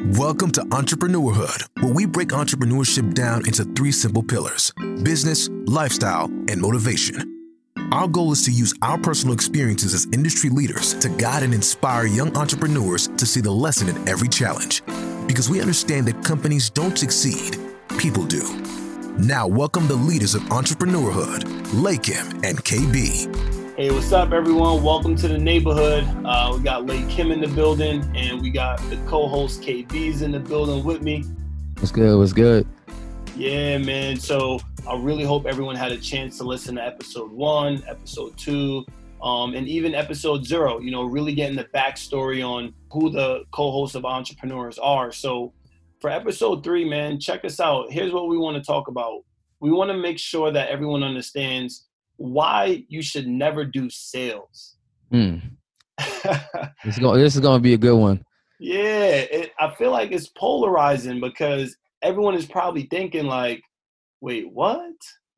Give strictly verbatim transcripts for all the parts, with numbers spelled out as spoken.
Welcome to Entrepreneurhood, where we break entrepreneurship down into three simple pillars: business, lifestyle, and motivation. Our goal is to use our personal experiences as industry leaders to guide and inspire young entrepreneurs to see the lesson in every challenge. Because we understand that companies don't succeed, people do. Now, welcome the leaders of Entrepreneurhood, Lakim and K B. Hey, what's up, everyone? Welcome to the neighborhood. Uh, we got Lakim in the building, and we got the co-host K B's in the building with me. What's good? What's good? Yeah, man. So I really hope everyone had a chance to listen to episode one, episode two, um, and even episode zero. You know, really getting the backstory on who the co-hosts of Entrepreneurs are. So for episode three, man, check us out. Here's what we want to talk about. We want to make sure that everyone understands why you should never do sales. Mm. this, is going, this is going to be a good one. Yeah, it, I feel like it's polarizing because everyone is probably thinking like, wait, what?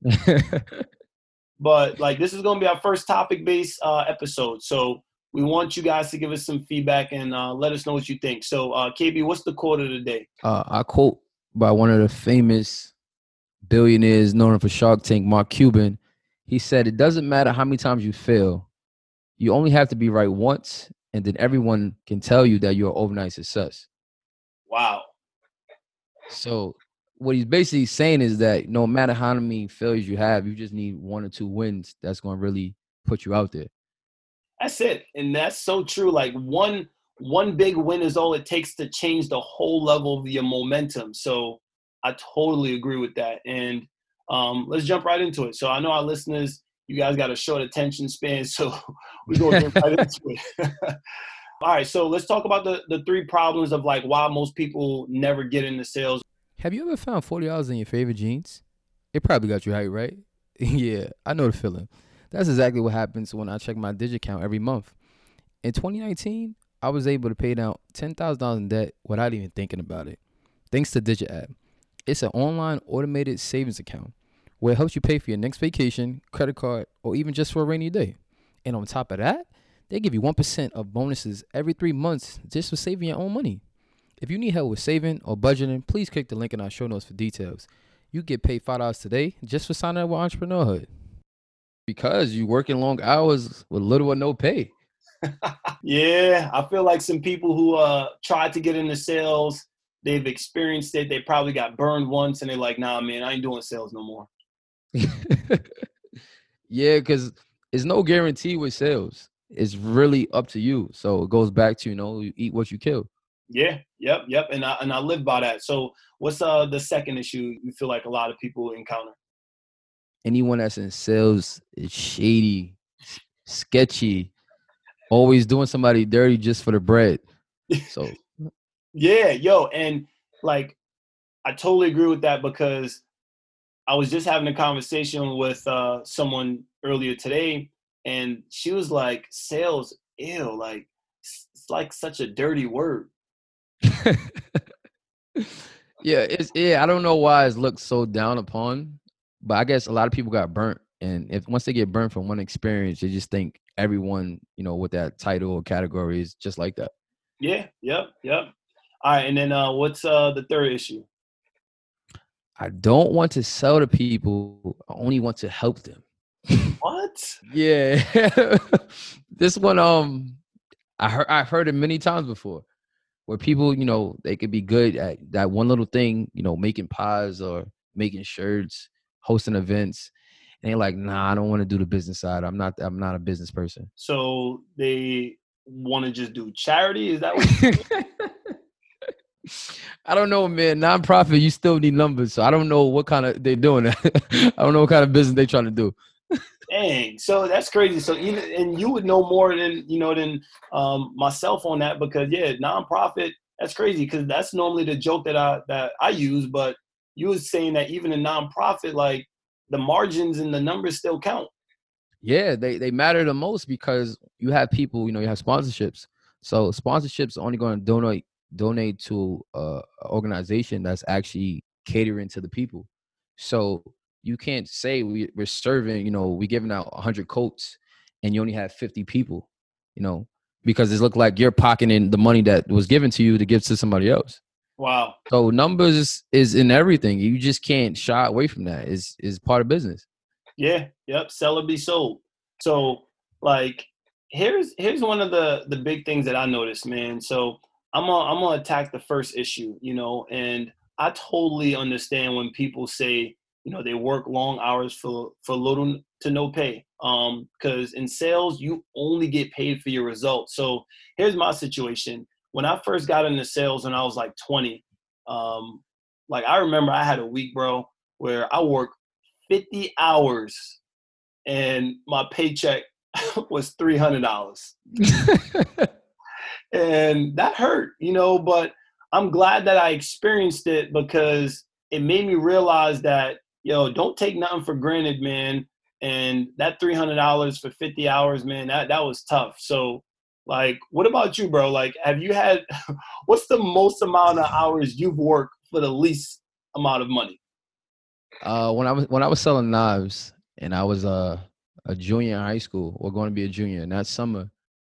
But like, this is going to be our first topic-based uh, episode. So we want you guys to give us some feedback and uh, let us know what you think. So uh, K B, what's the quote of the day? Uh, I quote by one of the famous billionaires known for Shark Tank, Mark Cuban. He said, it doesn't matter how many times you fail. You only have to be right once, and then everyone can tell you that you're an overnight success. Wow. So what he's basically saying is that no matter how many failures you have, you just need one or two wins that's going to really put you out there. That's it. And that's so true. Like one one big win is all it takes to change the whole level of your momentum. So I totally agree with that. And Um, let's jump right into it. So I know our listeners, you guys got a short attention span, so we're going to jump right into it. All right, so let's talk about the, the three problems of like why most people never get into sales. Have you ever found forty dollars in your favorite jeans? It probably got you hyped, right? Yeah, I know the feeling. That's exactly what happens when I check my DigiCount every month. In twenty nineteen, I was able to pay down ten thousand dollars in debt without even thinking about it, thanks to Digit App. It's an online automated savings account where it helps you pay for your next vacation, credit card, or even just for a rainy day. And on top of that, they give you one percent of bonuses every three months just for saving your own money. If you need help with saving or budgeting, please click the link in our show notes for details. You get paid five dollars today just for signing up with Entrepreneurhood. Because you're working long hours with little or no pay. Yeah, I feel like some people who uh, tried to get into sales, they've experienced it. They probably got burned once and they're like, nah, man, I ain't doing sales no more. Yeah, because there's no guarantee with sales. It's really up to you. So it goes back to, you know, you eat what you kill. Yeah, yep, yep. And I and I live by that. So what's uh the second issue you feel like a lot of people encounter? Anyone that's in sales is shady, sketchy, always doing somebody dirty just for the bread. So yeah, yo, and like I totally agree with that because I was just having a conversation with uh, someone earlier today, and she was like, sales, ew, like, it's like such a dirty word. yeah, it's yeah. I don't know why it's looked so down upon, but I guess a lot of people got burnt. And if once they get burnt from one experience, they just think everyone, you know, with that title or category is just like that. Yeah, yep, yep. All right, and then uh, what's uh, the third issue? I don't want to sell to people. I only want to help them. What? Yeah. This one, um, I heard I've heard it many times before, where people, you know, they could be good at that one little thing, you know, making pies or making shirts, hosting events, and they're like, nah, I don't want to do the business side. I'm not. I'm not a business person. So they want to just do charity? Is that what? You I don't know, man. Nonprofit, you still need numbers. So I don't know what kind of they're doing. I don't know what kind of business they're trying to do. Dang, so that's crazy. So even and you would know more than you know than um, myself on that because yeah, nonprofit. That's crazy because that's normally the joke that I that I use. But you was saying that even in nonprofit, like the margins and the numbers still count. Yeah, they they matter the most because you have people. You know, you have sponsorships. So sponsorships are only going to donate. donate to uh, an organization that's actually catering to the people. So you can't say we, we're serving, you know, we're giving out one hundred coats and you only have fifty people, you know, because it looked like you're pocketing the money that was given to you to give to somebody else. Wow. So numbers is, is in everything. You just can't shy away from that. Is is part of business. Yeah. Yep. Sell or be sold. So like here's here's one of the the big things that I noticed, man. So I'm gonna I'm gonna attack the first issue, you know, and I totally understand when people say, you know, they work long hours for for little to no pay. Um, because in sales you only get paid for your results. So here's my situation. When I first got into sales when I was like twenty, um, like I remember I had a week, bro, where I worked fifty hours and my paycheck was three hundred dollars. And that hurt, you know, but I'm glad that I experienced it because it made me realize that, yo, don't take nothing for granted, man. And that three hundred dollars for fifty hours, man, that, that was tough. So, like, what about you, bro? Like, have you had, what's the most amount of hours you've worked for the least amount of money? Uh, when I was when I was selling knives and I was uh, a junior in high school or going to be a junior, and that summer,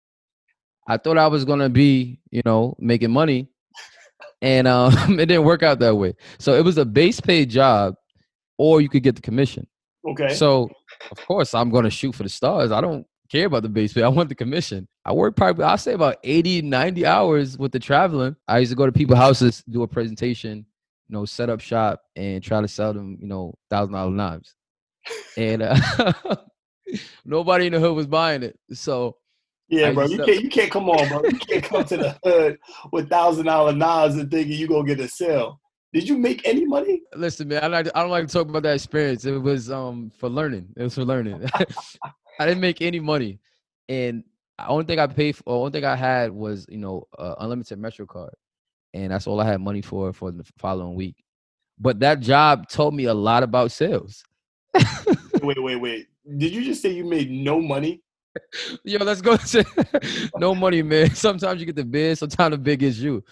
I thought I was gonna be, you know, making money, and um, it didn't work out that way. So it was a base paid job, or you could get the commission. Okay. So of course I'm gonna shoot for the stars. I don't care about the base pay. I want the commission. I work probably I'll say about eighty, ninety hours with the traveling. I used to go to people's houses, do a presentation, you know, set up shop and try to sell them, you know, thousand dollar knives. And uh, nobody in the hood was buying it. So Yeah, I bro, just you sell- can't you can't come on, bro. You can't come to the hood with thousand dollar knives and thinking you gonna get a sale. Did you make any money? listen, man, I, like, I don't like to talk about that experience. It was um for learning. It was for learning. I didn't make any money, and the only thing I paid for, only thing I had was, you know, uh, unlimited Metro card, and that's all I had money for for the following week. But that job taught me a lot about sales. Wait, wait, wait. Did you just say you made no money? Yo, let's go. To, no money, man. Sometimes you get the bid, sometimes the big is you.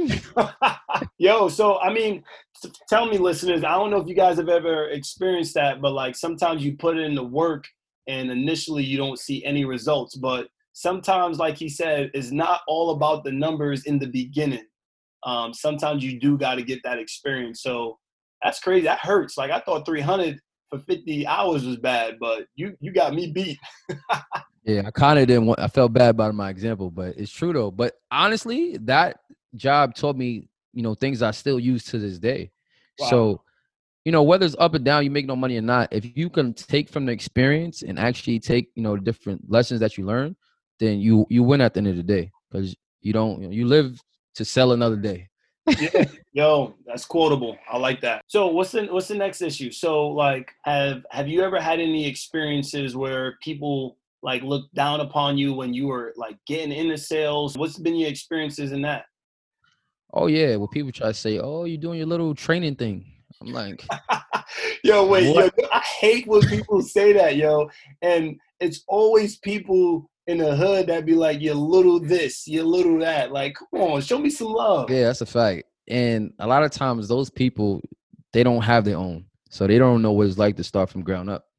Yo, so I mean, t- tell me, listeners. I don't know if you guys have ever experienced that, but like sometimes you put in the work and initially you don't see any results. But sometimes, like he said, it's not all about the numbers in the beginning. Um, sometimes you do got to get that experience. So that's crazy. That hurts. Like I thought three hundred for fifty hours was bad, but you you got me beat. Yeah, I kind of didn't want, I felt bad about my example, but it's true though. But honestly, that job taught me, you know, things I still use to this day. Wow. So, you know, whether it's up and down, you make no money or not, if you can take from the experience and actually take, you know, different lessons that you learn, then you you win at the end of the day, because you don't, you know, you live to sell another day. Yeah, yo, that's quotable. I like that. So what's the what's the next issue? So like, have have you ever had any experiences where people like look down upon you when you were like getting into sales? What's been your experiences in that? Oh yeah, well people try to say, oh, you're doing your little training thing. I'm like, Yo, wait, yo, what? I hate when people say that, yo. And it's always people in the hood that be like, you little this, you little that. Like, come on, show me some love. Yeah, that's a fact. And a lot of times those people, they don't have their own. So they don't know what it's like to start from ground up.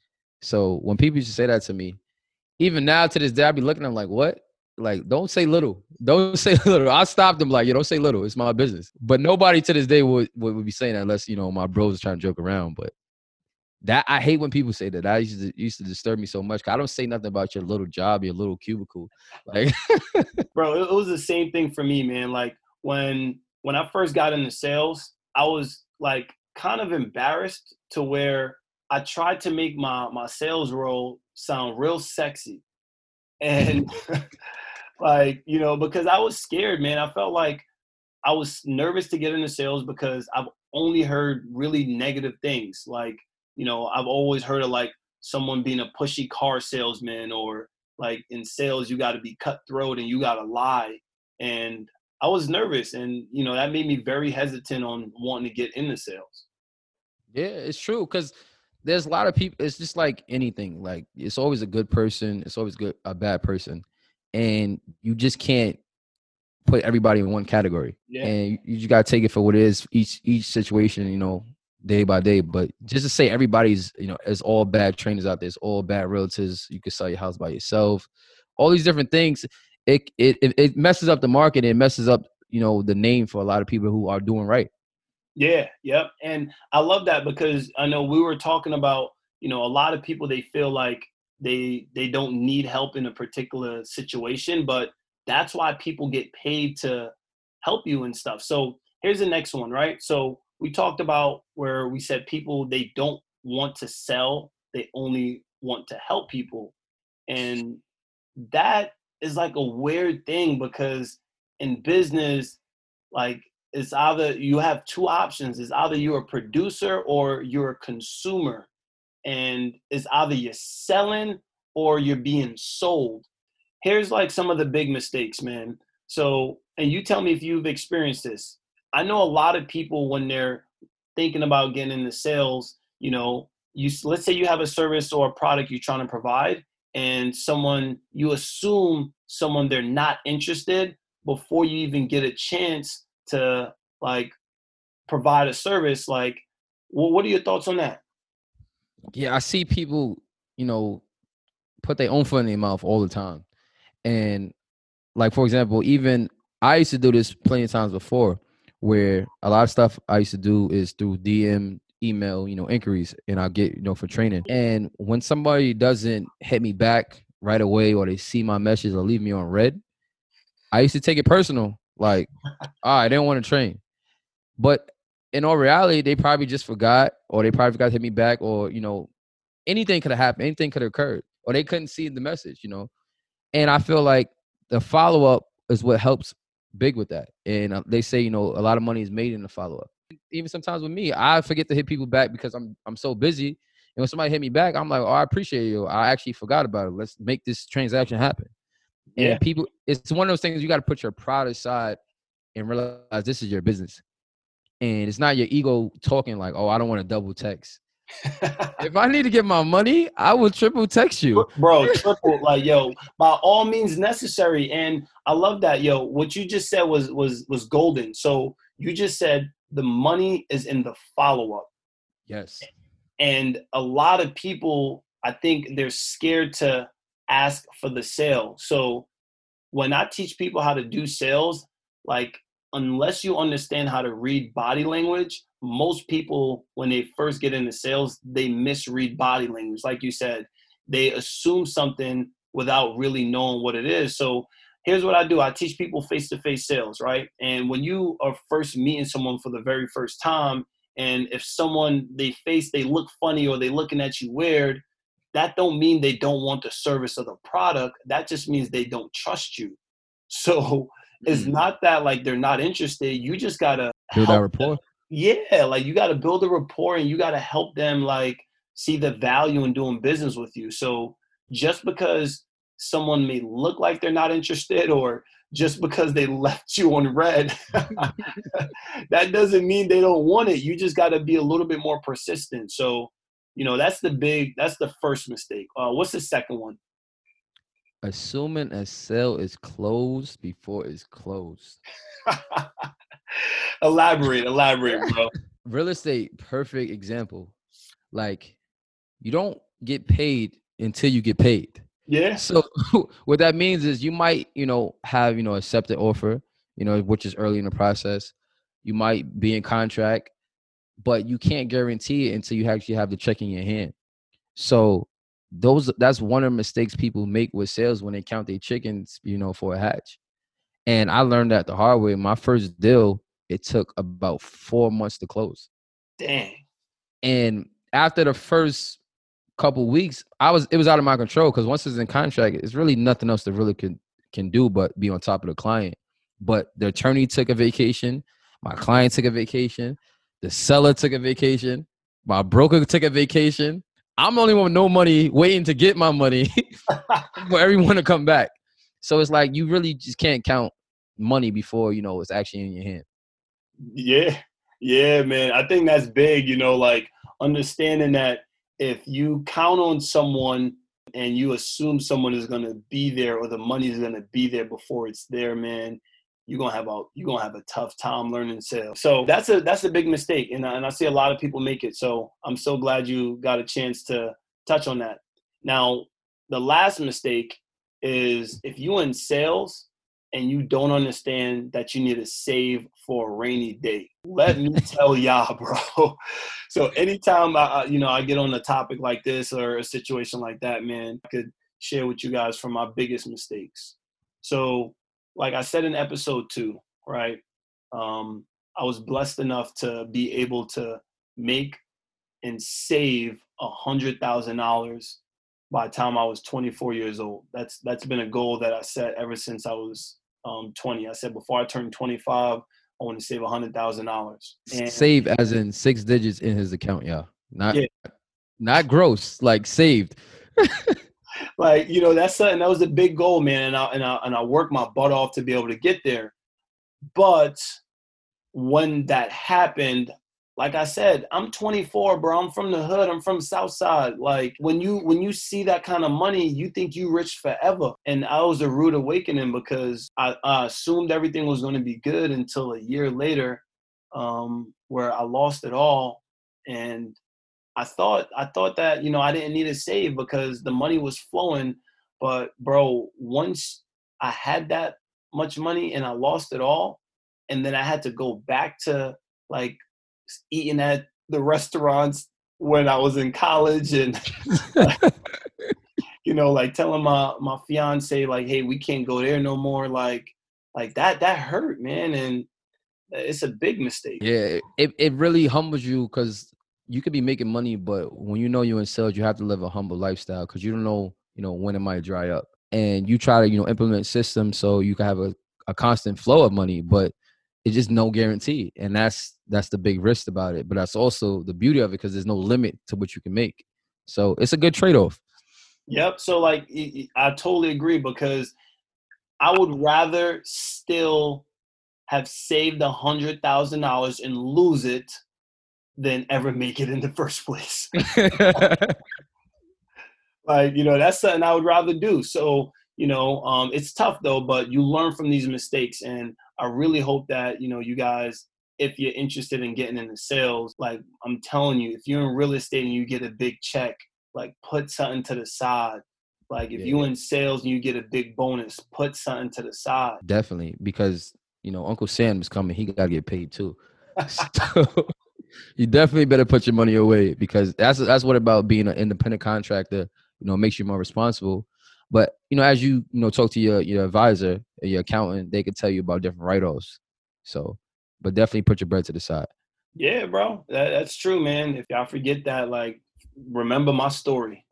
So when people used to say that to me, even now to this day, I be looking at them like, what? Like, don't say little. Don't say little. I stopped them like, you don't say little. It's my business. But nobody to this day would, would, would be saying that unless, you know, my bros is trying to joke around. But that, I hate when people say that. That used to, used to disturb me so much. 'Cause I don't say nothing about your little job, your little cubicle. Like, Bro, it, it was the same thing for me, man. Like when when I first got into sales, I was like kind of embarrassed to where I tried to make my my sales role sound real sexy. And like, you know, because I was scared, man. I felt like I was nervous to get into sales because I've only heard really negative things. Like, you know, I've always heard of like someone being a pushy car salesman, or like in sales, you got to be cutthroat and you got to lie. And I was nervous, and, you know, that made me very hesitant on wanting to get into sales. yeah, it's true. Because there's a lot of people. It's just like anything. Like, it's always a good person. It's always good a bad person. And you just can't put everybody in one category. Yeah. And you, you just gotta take it for what it is, each each situation, you know, day by day. But just to say everybody's, you know, is all bad trainers out there, it's all bad realtors, you can sell your house by yourself, all these different things, it it it it messes up the market, and it messes up you know, the name for a lot of people who are doing right. Yeah, yep. And I love that because I know we were talking about, you know, a lot of people, they feel like they they don't need help in a particular situation, but that's why people get paid to help you and stuff. So here's the next one, right? So we talked about where we said people, they don't want to sell, they only want to help people. And that is like a weird thing because in business, like it's either you have two options. It's either you're a producer or you're a consumer. And it's either you're selling or you're being sold. Here's like some of the big mistakes, man. So, and you tell me if you've experienced this. I know a lot of people when they're thinking about getting into sales, you know, you let's say you have a service or a product you're trying to provide, and someone you assume someone they're not interested before you even get a chance to like provide a service. Like, well, what are your thoughts on that? Yeah, I see people, you know, put their own foot in their mouth all the time. And like, for example, even I used to do this plenty of times before where a lot of stuff I used to do is through D M, email, you know, inquiries, and I'll get, you know, for training. And when somebody doesn't hit me back right away or they see my message or leave me on red, I used to take it personal. Like, all right, they don't want to train. But in all reality, they probably just forgot, or they probably forgot to hit me back, or, you know, anything could have happened. Anything could have occurred, or they couldn't see the message, you know. And I feel like the follow-up is what helps big with that. And uh, they say, you know, a lot of money is made in the follow-up. Even sometimes with me, I forget to hit people back because I'm I'm so busy. And when somebody hit me back, I'm like, oh, I appreciate you. I actually forgot about it. Let's make this transaction happen. Yeah. And people, it's one of those things you got to put your pride aside and realize this is your business. And it's not your ego talking like, oh, I don't want to double text. If I need to get my money, I will triple text you. Bro, triple, like, yo, by all means necessary. And I love that, yo. What you just said was was was golden. So you just said the money is in the follow-up. Yes. And a lot of people, I think they're scared to ask for the sale. So when I teach people how to do sales, like, unless you understand how to read body language, most people, when they first get into sales, they misread body language. Like you said, they assume something without really knowing what it is. So here's what I do. I teach people face-to-face sales, right? And when you are first meeting someone for the very first time, and if someone, they face, they look funny or they looking at you weird, that don't mean they don't want the service or the product. That just means they don't trust you. So it's Mm. not that like they're not interested. You just gotta Build that help rapport. them. Yeah, like you gotta build a rapport and you gotta help them like see the value in doing business with you. So just because someone may look like they're not interested or just because they left you on red, that doesn't mean they don't want it. You just gotta be a little bit more persistent. So, you know, that's the big, that's the first mistake. Uh, what's the second one? Assuming a sale is closed before it's closed. elaborate, elaborate, bro. Real estate, perfect example. Like, you don't get paid until you get paid. Yeah. So what that means is you might, you know, have, you know, accepted offer, you know, which is early in the process. You might be in contract, but you can't guarantee it until you actually have the check in your hand. So those that's one of the mistakes people make with sales when they count their chickens, you know, for a hatch. And I learned that the hard way. My first deal, it took about four months to close. Dang. And after the first couple weeks, I was it was out of my control because once it's in contract, it's really nothing else that really can can do but be on top of the client. But the attorney took a vacation, my client took a vacation, the seller took a vacation, my broker took a vacation. I'm the only one with no money waiting to get my money for everyone to come back. So it's like you really just can't count money before, you know, it's actually in your hand. Yeah. Yeah, man. I think that's big, you know, like understanding that if you count on someone and you assume someone is going to be there or the money is going to be there before it's there, man, you're going to have a you're going to have a tough time learning sales. So that's a that's a big mistake, and I, and I see a lot of people make it. So I'm so glad you got a chance to touch on that. Now, the last mistake is if you in sales and you don't understand that you need to save for a rainy day. Let me tell y'all, bro. So anytime I, you know, I get on a topic like this or a situation like that, man, I could share with you guys from my biggest mistakes. So like I said in episode two, right? Um, I was blessed enough to be able to make and save a hundred thousand dollars by the time I was twenty-four years old. That's that's been a goal that I set ever since I was um, twenty. I said before I turned twenty-five, I want to save a hundred thousand dollars. Save as in six digits in his account, y'all. Not yeah. not gross, like saved. Like, you know, that's something that was a big goal, man, and I and I and I worked my butt off to be able to get there. But when that happened, like I said, I'm twenty-four, bro. I'm from the hood. I'm from Southside. Like when you when you see that kind of money, you think you rich forever. And I was a rude awakening because I, I assumed everything was going to be good until a year later, um, where I lost it all. And I thought I thought that, you know, I didn't need to save because the money was flowing. But bro, once I had that much money and I lost it all, and then I had to go back to like eating at the restaurants when I was in college and, you know, like telling my, my fiance, like, hey, we can't go there no more. Like, like that, that hurt, man. And it's a big mistake. Yeah. It, it really humbles you because you could be making money, but when you know you're in sales, you have to live a humble lifestyle because you don't know, you know, when it might dry up. And you try to, you know, implement systems so you can have a, a constant flow of money, but it's just no guarantee. And that's that's the big risk about it. But that's also the beauty of it because there's no limit to what you can make. So it's a good trade-off. Yep. So like I totally agree because I would rather still have saved a hundred thousand dollars and lose it than ever make it in the first place. Like, you know, that's something I would rather do. So, you know, um, it's tough though, but you learn from these mistakes. And I really hope that, you know, you guys, if you're interested in getting into sales, like I'm telling you, if you're in real estate and you get a big check, like put something to the side. Like if yeah. you're in sales and you get a big bonus, put something to the side. Definitely. Because, you know, Uncle Sam is coming. He got to get paid too. So you definitely better put your money away because that's that's what about being an independent contractor, you know, makes you more responsible. But, you know, as you, you know, talk to your, your advisor or your accountant, they could tell you about different write-offs. So, but definitely put your bread to the side. Yeah, bro. That, that's true, man. If y'all forget that, like, remember my story.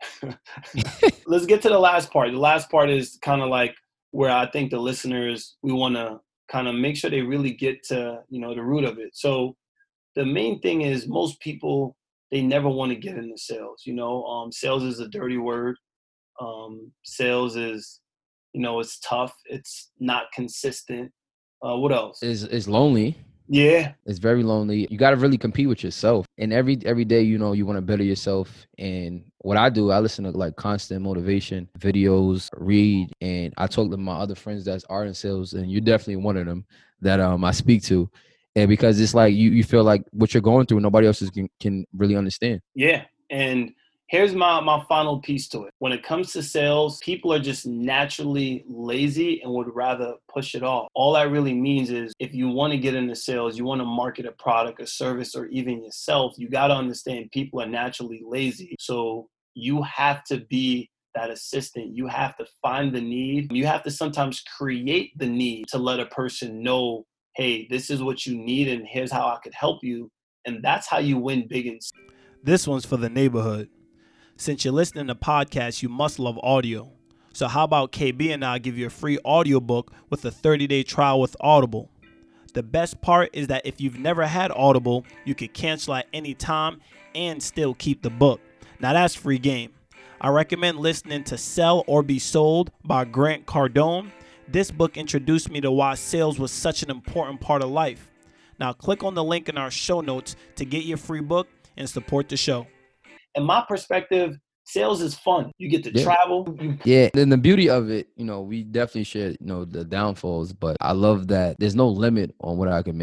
Let's get to the last part. The last part is kind of like where I think the listeners, we want to kind of make sure they really get to, you know, the root of it. So the main thing is most people, they never want to get into sales. You know, um, sales is a dirty word. Um, sales is, you know, it's tough. It's not consistent. Uh, what else? It's, it's lonely. Yeah. It's very lonely. You got to really compete with yourself. And every every day, you know, you want to better yourself. And what I do, I listen to like constant motivation videos, read, and I talk to my other friends that are in sales, and you're definitely one of them that um I speak to. And because it's like you, you feel like what you're going through, nobody else is, can, can really understand. Yeah. And here's my, my final piece to it. When it comes to sales, people are just naturally lazy and would rather push it off. All that really means is if you want to get into sales, you want to market a product, a service, or even yourself, you got to understand people are naturally lazy. So you have to be that assistant. You have to find the need. You have to sometimes create the need to let a person know, hey, this is what you need and here's how I could help you. And that's how you win big in sales. This one's for the neighborhood. Since you're listening to podcasts, you must love audio. So how about K B and I give you a free audiobook with a thirty-day trial with Audible. The best part is that if you've never had Audible, you can cancel at any time and still keep the book. Now that's free game. I recommend listening to Sell or Be Sold by Grant Cardone. This book introduced me to why sales was such an important part of life. Now click on the link in our show notes to get your free book and support the show. In my perspective, sales is fun. You get to yeah. travel. Yeah. And the beauty of it, you know, we definitely share, you know, the downfalls, but I love that there's no limit on what I can make.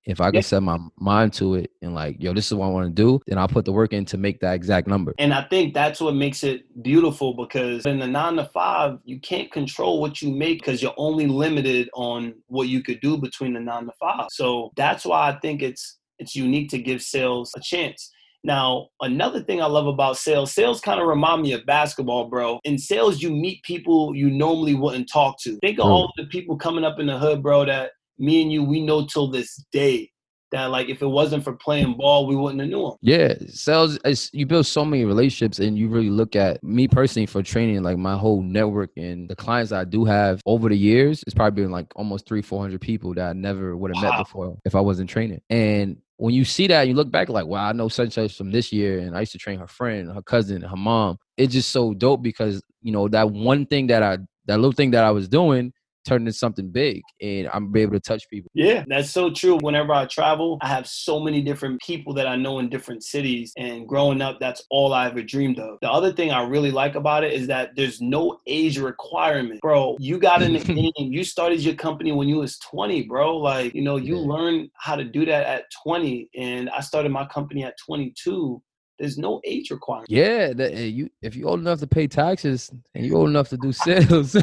If I Yeah. can set my mind to it and like, yo, this is what I want to do, then I'll put the work in to make that exact number. And I think that's what makes it beautiful, because in the nine to five, you can't control what you make because you're only limited on what you could do between the nine to five. So that's why I think it's it's unique to give sales a chance. Now, another thing I love about sales, sales kind of remind me of basketball, bro. In sales, you meet people you normally wouldn't talk to. Think of True. all the people coming up in the hood, bro, that me and you, we know till this day that, like, if it wasn't for playing ball, we wouldn't have knew them. Yeah, sales is you build so many relationships, and you really look at me personally for training, like my whole network and the clients I do have over the years. It's probably been like almost three, four hundred people that I never would have Wow. met before if I wasn't training. And when you see that, you look back like, wow, I know such and such from this year, and I used to train her friend, her cousin, her mom. It's just so dope because, you know, that one thing that I, that little thing that I was doing turned into something big, and I'm able to touch people. Yeah, that's so true. Whenever I travel, I have so many different people that I know in different cities. And growing up, that's all I ever dreamed of. The other thing I really like about it is that there's no age requirement. Bro, you got in the game. You started your company when you was twenty, bro. Like, you know, you Yeah. learn how to do that at twenty. And I started my company at twenty-two. There's no age requirement. Yeah, that, uh, you if you're old enough to pay taxes and you're old enough to do sales.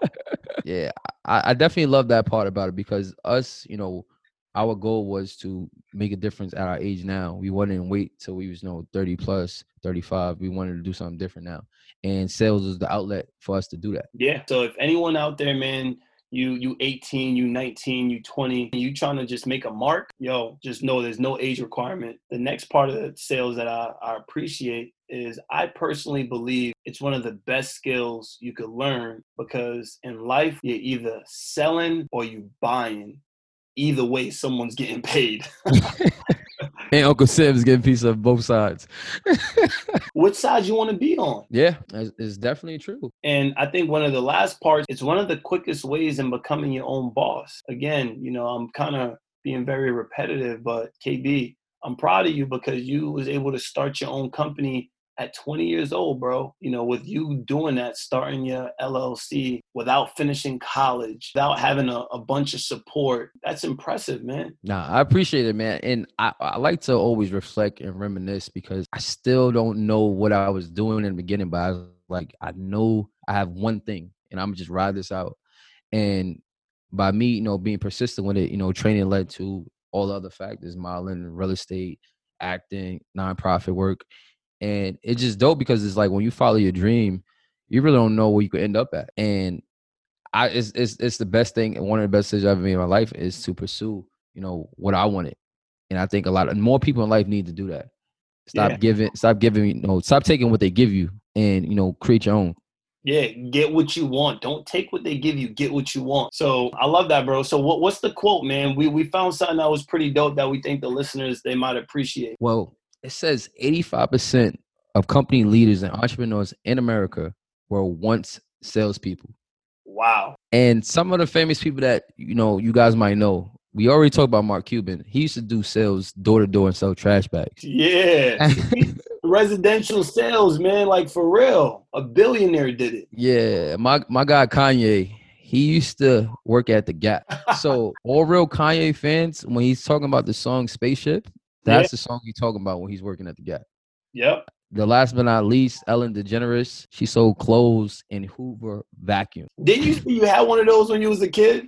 Yeah, I, I definitely love that part about it because us, you know, our goal was to make a difference at our age now. We wouldn't wait till we was, you know, thirty plus, thirty-five. We wanted to do something different now. And sales is the outlet for us to do that. Yeah. So if anyone out there, man, you you eighteen, you nineteen, you twenty, and you trying to just make a mark, yo, just know there's no age requirement. The next part of the sales that I, I appreciate is I personally believe it's one of the best skills you could learn, because in life, you're either selling or you buying. Either way, someone's getting paid. And Uncle Sam's getting a piece of both sides. Which side you want to be on? Yeah, it's, it's definitely true. And I think one of the last parts, it's one of the quickest ways in becoming your own boss. Again, you know, I'm kind of being very repetitive, but K B, I'm proud of you because you was able to start your own company at twenty years old, bro. You know, with you doing that, starting your L L C without finishing college, without having a, a bunch of support. That's impressive, man. Nah, I appreciate it, man. And I, I like to always reflect and reminisce because I still don't know what I was doing in the beginning, but I was like, I know I have one thing and I'm just ride this out. And by me, you know, being persistent with it, you know, training led to all the other factors, modeling, real estate, acting, nonprofit work. And it's just dope because it's like when you follow your dream, you really don't know where you could end up at. And I it's it's it's the best thing, and one of the best decisions I've ever made in my life is to pursue, you know, what I wanted. And I think a lot of more people in life need to do that. Stop Yeah. giving, stop giving, you know, stop taking what they give you and, you know, create your own. Yeah, get what you want. Don't take what they give you. Get what you want. So I love that, bro. So what, what's the quote, man? We we found something that was pretty dope that we think the listeners, they might appreciate. Well, it says eighty-five percent of company leaders and entrepreneurs in America were once salespeople. Wow. And some of the famous people that, you know, you guys might know, we already talked about Mark Cuban. He used to do sales door to door and sell trash bags. Yeah. Residential sales, man, like for real. A billionaire did it. Yeah, my my guy Kanye, he used to work at the Gap. So all real Kanye fans, when he's talking about the song Spaceship, that's Yeah. the song he's talking about when he's working at the Gap. Yep. The last but not least, Ellen DeGeneres, she sold clothes and Hoover vacuum. Didn't you see you had one of those when you was a kid?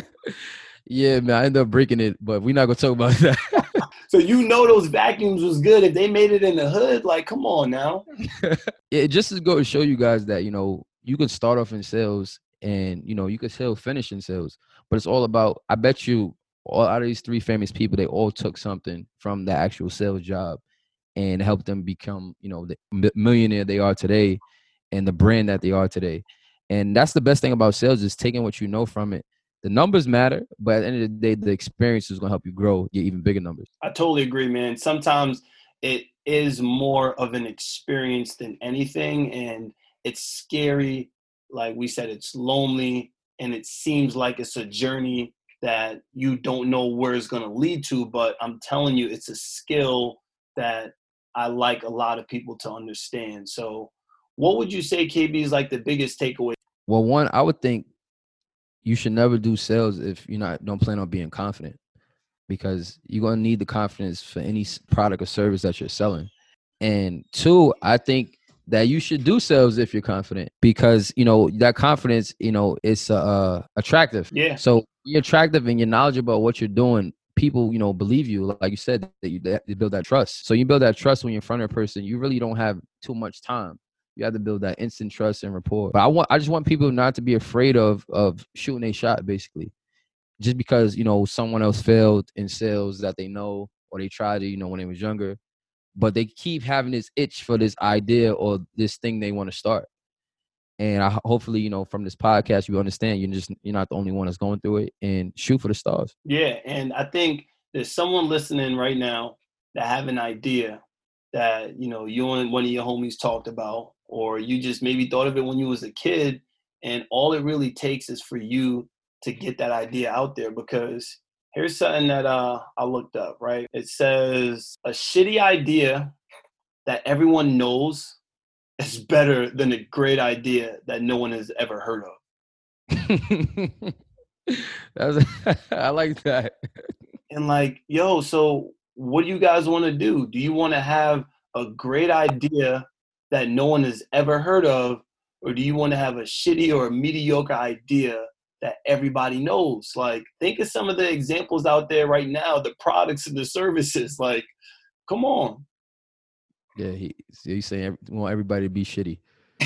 Yeah, man, I ended up breaking it, but we're not gonna talk about that. So you know those vacuums was good. If they made it in the hood, like, come on now. It just is go to show you guys that, you know, you could start off in sales and, you know, you could still finish in sales. But it's all about, I bet you all out of these three famous people, they all took something from the actual sales job and helped them become, you know, the mi- millionaire they are today and the brand that they are today. And that's the best thing about sales is taking what you know from it. The numbers matter, but at the end of the day, the experience is going to help you grow, get even bigger numbers. I totally agree, man. Sometimes it is more of an experience than anything, and it's scary. Like we said, it's lonely, and it seems like it's a journey that you don't know where it's going to lead to. But I'm telling you, it's a skill that I like a lot of people to understand. So what would you say, K B, is like the biggest takeaway? Well, one, I would think you should never do sales if you're not don't plan on being confident. because you're going to need the confidence for any product or service that you're selling. And two, I think that you should do sales if you're confident, because, you know, that confidence, you know, it's uh, attractive. Yeah. So you're attractive and you're knowledgeable about what you're doing. People, you know, believe you, like you said, that you, that you build that trust. So you build that trust when you're in front of a person. You really don't have too much time. You have to build that instant trust and rapport. But I want, I just want people not to be afraid of of shooting a shot, basically, just because, you know, someone else failed in sales that they know, or they tried it, you know, when they was younger, but they keep having this itch for this idea or this thing they want to start. And I hopefully, you know, from this podcast, you understand you're just you're not the only one that's going through it, and shoot for the stars. Yeah, and I think there's someone listening right now that have an idea that, you know, you and one of your homies talked about, or you just maybe thought of it when you was a kid, and all it really takes is for you to get that idea out there. Because here's something that uh, I looked up, right? It says a shitty idea that everyone knows is better than a great idea that no one has ever heard of. That's, I like that. And like, yo, so what do you guys want to do? Do you want to have a great idea that no one has ever heard of? Or do you want to have a shitty or a mediocre idea that everybody knows? Like, think of some of the examples out there right now, the products and the services. Like, come on. Yeah, he, he's saying we want everybody to be shitty.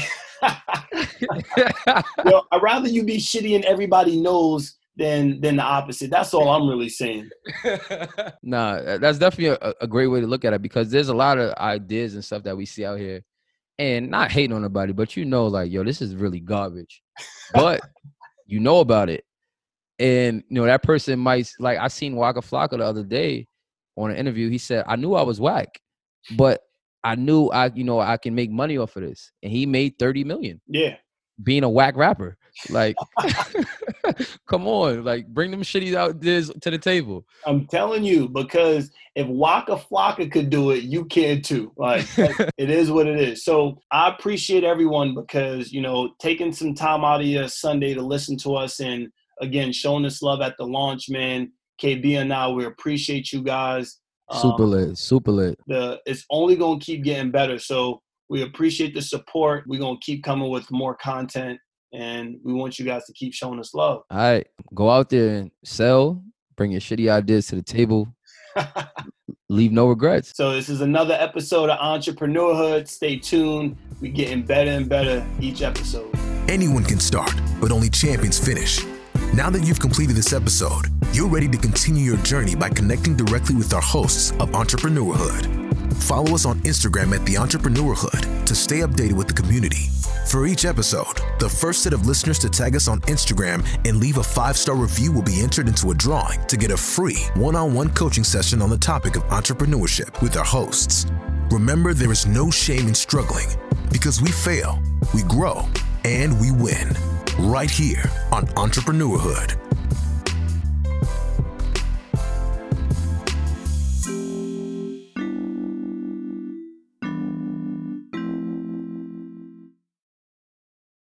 Yo, I'd rather you be shitty and everybody knows than than the opposite. That's all I'm really saying. Nah, that's definitely a, a great way to look at it, because there's a lot of ideas and stuff that we see out here, and not hating on nobody, but you know, like, yo, this is really garbage, but you know about it. And, you know, that person might, like, I seen Waka Flocka the other day on an interview. He said, I knew I was whack, but I knew I, you know, I can make money off of this. And he made thirty million. Yeah. Being a whack rapper. Like, come on, like, bring them shitties out this to the table. I'm telling you, because if Waka Flocka could do it, you can too. Like, it is what it is. So I appreciate everyone, because, you know, taking some time out of your Sunday to listen to us, and again, showing us love at the launch, man. K B and I, we appreciate you guys. Super um, lit, super lit. The it's only gonna keep getting better. So we appreciate the support. We're gonna keep coming with more content, and we want you guys to keep showing us love. All right, go out there and sell. Bring your shitty ideas to the table. Leave no regrets. So this is another episode of Entrepreneurhood. Stay tuned. We're getting better and better each episode. Anyone can start, but only champions finish. Now that you've completed this episode, you're ready to continue your journey by connecting directly with our hosts of Entrepreneurhood. Follow us on Instagram at The Entrepreneurhood to stay updated with the community. For each episode, the first set of listeners to tag us on Instagram and leave a five-star review will be entered into a drawing to get a free one-on-one coaching session on the topic of entrepreneurship with our hosts. Remember, there is no shame in struggling, because we fail, we grow, and we win. Right here on Entrepreneurhood.